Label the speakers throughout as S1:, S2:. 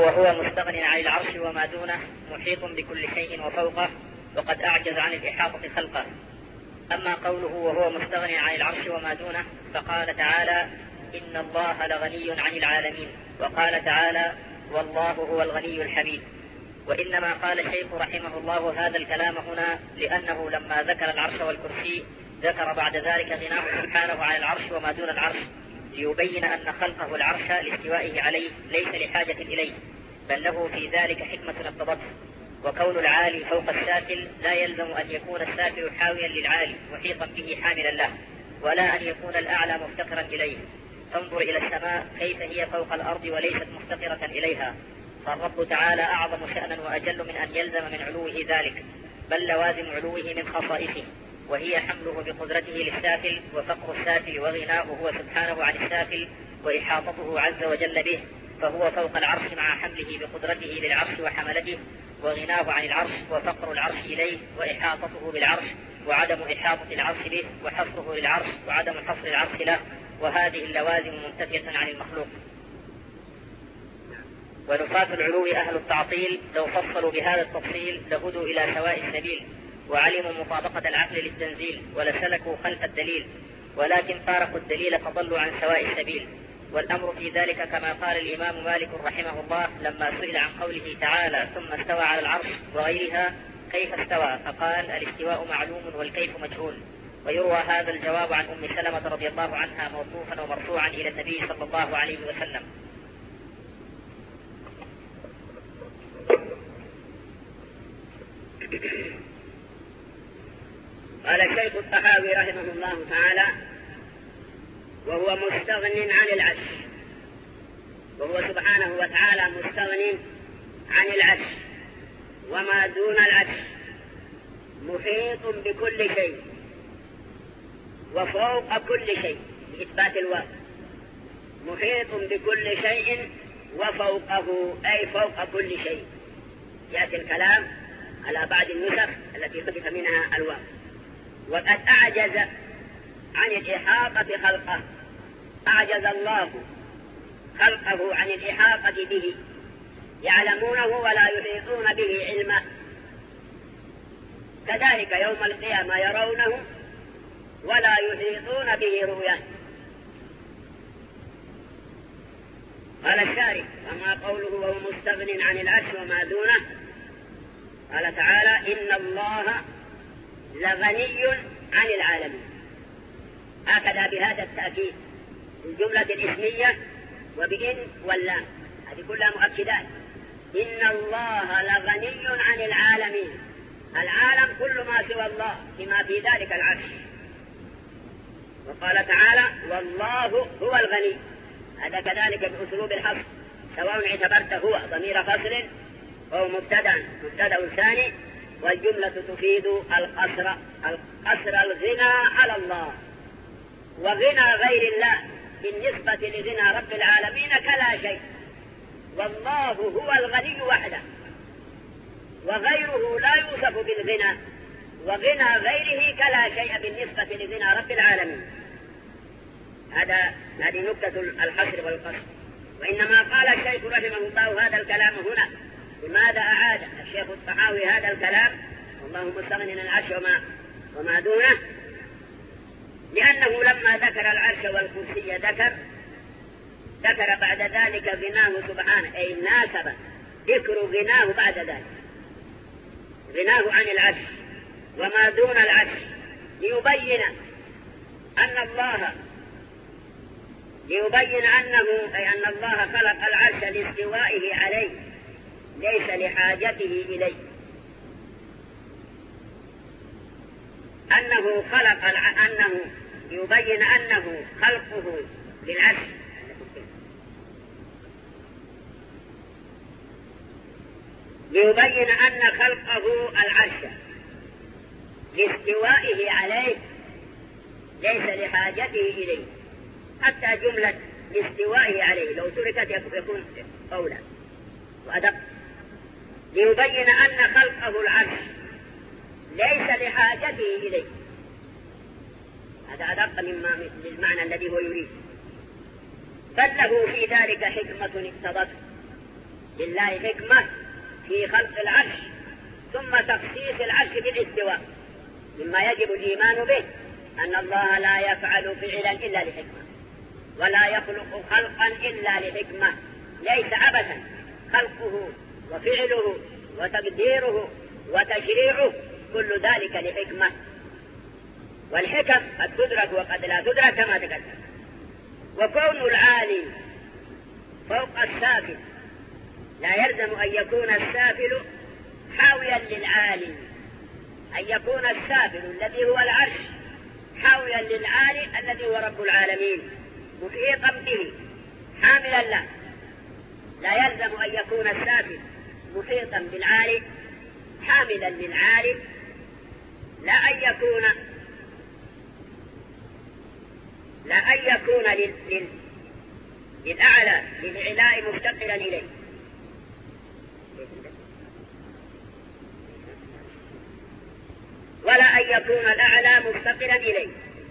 S1: وهو مستغن عن العرش وما دونه، محيط بكل شيء وفوقه، وقد أعجز عن الإحاطة خلقه. أما قوله وهو مستغن عن العرش وما دونه، فقال تعالى: إن الله لغني عن العالمين، وقال تعالى: والله هو الغني الحميد. وإنما قال الشيخ رحمه الله هذا الكلام هنا لأنه لما ذكر العرش والكرسي ذكر بعد ذلك غناه سبحانه عن العرش وما دون العرش، ليبين أن خلقه العرش لاستوائه عليه ليس لحاجة إليه، بل له في ذلك حكمة اقتضته. وكون العالي فوق السافل لا يلزم أن يكون السافل حاويا للعالي محيطا به حاملا له، ولا أن يكون الأعلى مفتقرا إليه. فانظر إلى السماء كيف هي فوق الأرض وليست مفتقرة إليها، فالرب تعالى أعظم شأنا وأجل من أن يلزم من علوه ذلك، بل لوازم علوه من خصائصه، وهي حمله بقدرته للسافل، وفقر السافل وغناؤه هو سبحانه عن السافل، وإحاطته عز وجل به، فهو فوق العرش مع حمله بقدرته للعرش وحملته، وغناه عن العرش وفقر العرش إليه، وإحاطته بالعرش وعدم إحاطة العرش به، وحصره للعرش وعدم حصر العرش له، وهذه اللوازم منتفية عن المخلوق. ونفاة العلو أهل التعطيل لو فصلوا بهذا التفصيل لهدوا إلى سواء السبيل، وعلموا مطابقة العقل للتنزيل، ولسلكوا خلف الدليل، ولكن فارقوا الدليل فضلوا عن سواء السبيل. والأمر في ذلك كما قال الإمام مالك رحمه الله لما سئل عن قوله تعالى: ثم استوى على العرش وغيرها، كيف استوى؟ فقال: الاستواء معلوم والكيف مجهول. ويروى هذا الجواب عن أم سلمة رضي الله عنها موقوفا ومرفوعا إلى النبي صلى الله عليه وسلم.
S2: قال الشيخ الطحاوي رحمه الله تعالى: وهو مستغن عن العرش، وهو سبحانه وتعالى مستغن عن العرش وما دون العرش، محيط بكل شيء وفوق كل شيء، بإثبات الواو، محيط بكل شيء وفوقه، أي فوق كل شيء. يأتي الكلام على بعض النسخ التي حذف منها الواو. وقد أعجز عن الإحاطة خلقه، أعجز الله خلقه عن الإحاطة به، يعلمونه ولا يحيطون به علما. كذلك يوم القيامة يرونه ولا يحيطون به رؤيا. قال الشارح: أما قوله وهو مستغن عن العرش وما دونه، قال تعالى: إن الله لغني عن العالمين. هكذا بهذا التأكيد الجملة الاسمية وبإن واللام، هذه كلها مؤكدات. إن الله لغني عن العالمين، العالم كل ما سوى الله بما في ذلك العرش. وقال تعالى: والله هو الغني، هذا كذلك بأسلوب الحصر، سواء اعتبرت هو ضمير فصل أو مبتدأ ثاني، والجملة تفيد القصر الغنى على الله، وغنى غير الله بالنسبة لغنى رب العالمين كلا شيء. والله هو الغني وحده، وغيره لا يوصف بالغنى، وغنى غيره كلا شيء بالنسبة لغنى رب العالمين. هذه نكتة الحصر والقصر. وإنما قال الشيخ رحمه الله هذا الكلام هنا، لماذا أعاد الشيخ الطحاوي هذا الكلام والله مستغن عن العرش وما دونه؟ لأنه لما ذكر العرش والكرسي ذكر بعد ذلك غناه سبحانه، أي ناسب ذكر غناه بعد ذلك، غناه عن العرش وما دون العرش، ليبين أن الله خلق العرش لاستوائه عليه ليس لحاجته إليه، أنه يبين أنه خلقه للعرش، ليبين أن خلقه العرش لاستوائه عليه ليس لحاجته إليه. حتى جملة لاستوائه عليه لو تركت يكون أولى وأدق. ليبين أن خلقه العرش ليس لحاجته إليه، هذا أدق للمعنى الذي هو يريد. بل له في ذلك حكمة اقتضته، لله حكمة في خلق العرش ثم تخصيص العرش بالاستواء، مما يجب الإيمان به أن الله لا يفعل فعلا إلا لحكمة، ولا يخلق خلقا إلا لحكمة، ليس عبثا، خلقه وفعله وتقديره وتشريعه كل ذلك لحكمة. والحكم قد تدرك وقد لا تدرك كما تقدم. وكون العالي فوق السافل لا يلزم أن يكون السافل حاويا للعالي، أن يكون السافل الذي هو العرش حاويا للعالي الذي هو رب العالمين محيطا به حاملا له. لا يلزم أن يكون السافل محيطا بالعالي حاملا للعالي، لا أن يكون للأعلى للعلاء مفتقرا إليه، ولا أن يكون الأعلى مفتقرا إليه.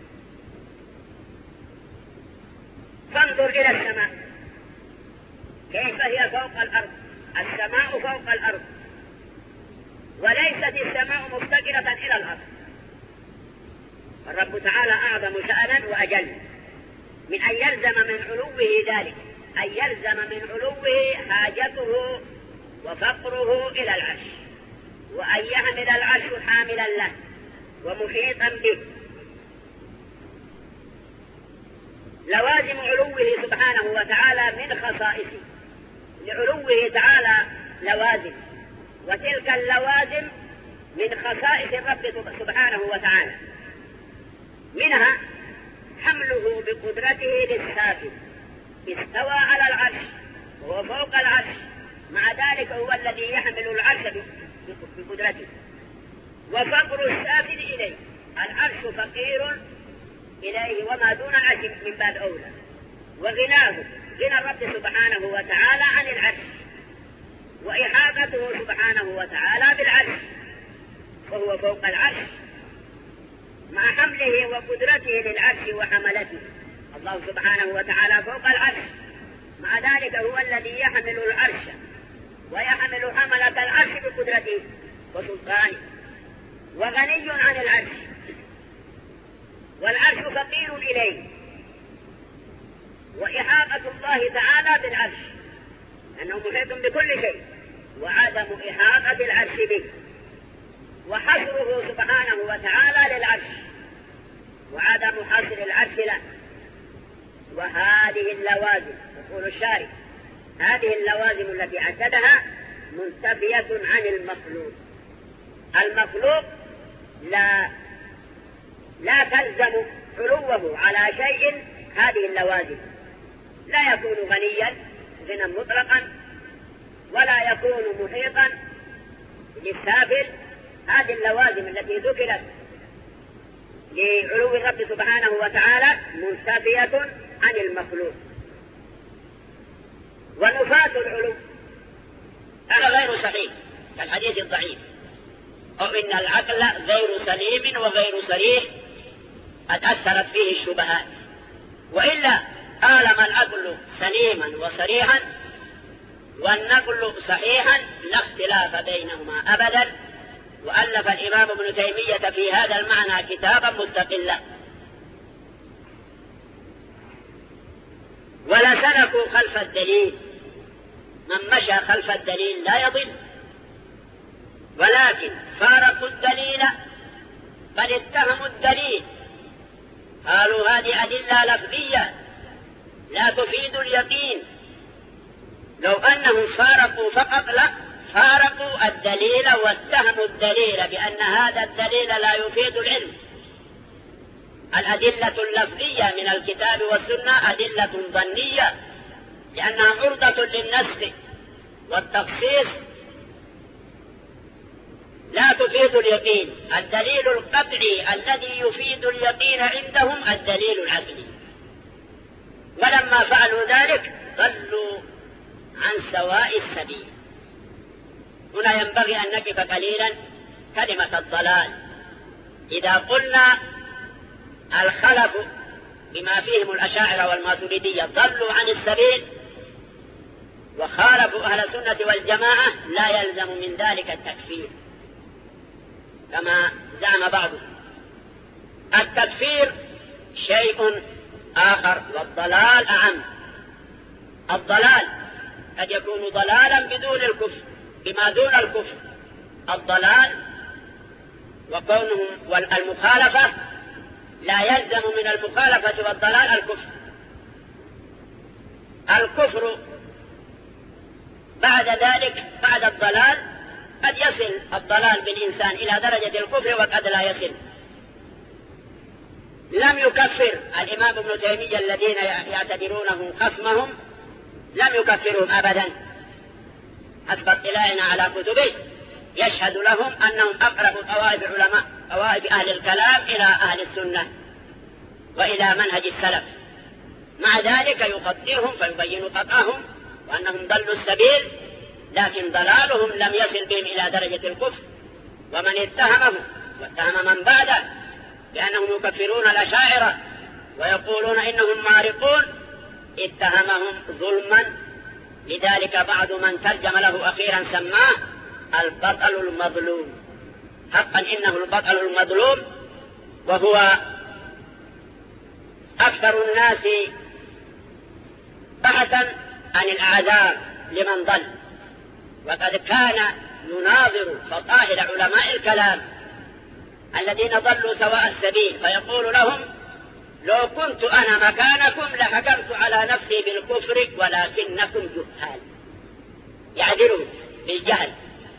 S2: فانظر إلى السماء كيف هي فوق الأرض، السماء فوق الأرض، وليست السماء مفتقرة إلى الأرض. الرب تعالى أعظم شأنا وأجل من أن يلزم من علوه ذلك، أن يلزم من علوه حاجته وفقره إلى العرش، وأن يحمل العرش حاملا له ومحيطا به. لوازم علوه سبحانه وتعالى من خصائصه، لعلوه تعالى لوازم، وتلك اللوازم من خصائص الرب سبحانه وتعالى، منها حمله بقدرته للسافل، استوى على العرش وهو فوق العرش، مع ذلك هو الذي يحمل العرش بقدرته. وفقر السافل إليه، العرش فقير إليه وما دون العرش من باب أولى. وغناه، غنى الرب سبحانه وتعالى عن العرش، وإحاطته سبحانه وتعالى بالعرش وهو فوق العرش، مع حمله وقدرته للعرش وحملته. الله سبحانه وتعالى فوق العرش، مع ذلك هو الذي يحمل العرش ويحمل حملة العرش بقدرته وسلطانه، وغني عن العرش، والعرش فقير إليه. وإحاطة الله تعالى بالعرش أنه محيط بكل شيء، وعدم إحاطة العرش به، وحصره سبحانه وتعالى للعرش وعدم حصر العرش له. وهذه اللوازم، يقول الشارع، هذه اللوازم التي عددها منتفية عن المخلوق. المخلوق لا تلزم علوه على شيء هذه اللوازم، لا يكون غنيا غنى مطلقا، ولا يكون محيطا للسافل. هذه اللوازم التي ذكرت لعلو الرب سبحانه وتعالى منتفية عن المخلوق. ونفاة العلو هذا غير صحيح كالحديث الضعيف، أو إن العقل غير سليم وغير صريح قد أثرت فيه الشبهات، وإلا طالما العقل سليما وصريحا والنقل صحيحا لا اختلاف بينهما أبدا. وألف الإمام ابن تيمية في هذا المعنى كتابا مستقلا. ولا سلكوا خلف الدليل، من مشى خلف الدليل لا يضل، ولكن فارقوا الدليل بل اتهموا الدليل، قالوا هذه أدلة لفظية لا تفيد اليقين. لو أنهم فارقوا فقط، لا، فارقوا الدليل واتهموا الدليل بأن هذا الدليل لا يفيد العلم. الأدلة اللفظية من الكتاب والسنة أدلة ظنية لأنها عرضة للنسخ والتخصيص، لا تفيد اليقين. الدليل القطعي الذي يفيد اليقين عندهم الدليل العقلي، ولما فعلوا ذلك ضلوا عن سواء السبيل. هنا ينبغي أن نقف قليلا كلمة الضلال. إذا قلنا الخلف بما فيهم الأشاعرة والماتريدية ضلوا عن السبيل، وخالفوا أهل السنة والجماعة لا يلزم من ذلك التكفير كما زعم بعضهم. التكفير شيء آخر والضلال أعم. الضلال قد يكون ضلالا بدون الكفر بما دون الكفر. الضلال وكونهم والمخالفة لا يلزم من المخالفة والضلال الكفر. الكفر بعد ذلك بعد الضلال قد يصل الضلال بالإنسان إلى درجة الكفر وقد لا يصل. لم يكفر الإمام ابن تيمية الذين يعتبرونه خصمهم لم يكفرهم أبدا حسب اطلاعنا على كتبه. يشهد لهم أنهم أقرب طوائف أهل الكلام إلى أهل السنة وإلى منهج السلف. مع ذلك يقطعهم فيبين قطعهم وأنهم ضلوا السبيل، لكن ضلالهم لم يصل بهم إلى درجة الكفر. ومن اتهمهم واتهم من بعده بأنهم يكفرون الأشاعرة ويقولون إنهم مارقون اتهمهم ظلما. لذلك بعض من ترجم له أخيرا سماه البطل المظلوم. حقا إنه البطل المظلوم، وهو أكثر الناس بحثا عن الأعذار لمن ضل، وقد كان يناظر فطاهر علماء الكلام الذين ضلوا سواء السبيل فيقول لهم لو كنت أنا مكانكم لحكمت على نفسي بالكفر ولكنكم جهال. يعذرون بالجهل.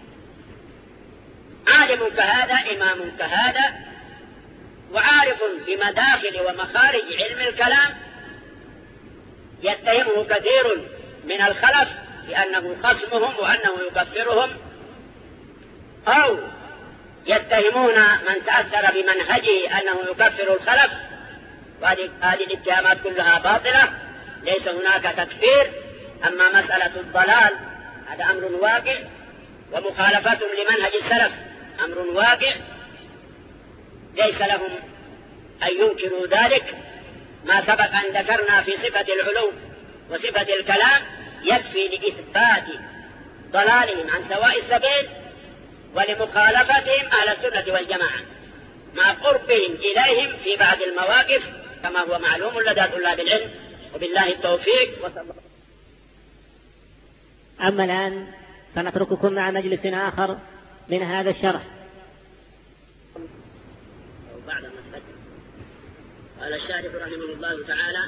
S2: عالم كهذا إمام كهذا وعارف بمداخل ومخارج علم الكلام يتهمه كثير من الخلف بأنه خصمهم وأنه يكفرهم، أو يتهمون من تأثر بمنهجه أنه يكفر الخلف. وهذه الاتهامات كلها باطلة، ليس هناك تكفير. أما مسألة الضلال هذا أمر واقع، ومخالفتهم لمنهج السلف أمر واقع، ليس لهم أن ينكروا ذلك. ما سبق أن ذكرنا في صفة العلو وصفة الكلام يكفي لإثبات ضلالهم عن سواء السبيل ولمخالفتهم أهل السنة والجماعة مع قربهم إليهم في بعض المواقف كما هو معلوم لدى طلاب العلم. وبالله التوفيق وصلى الله.
S3: أما الآن فنترككم مع مجلس آخر من هذا الشرح.
S2: قال الشارح رحمه الله تعالى: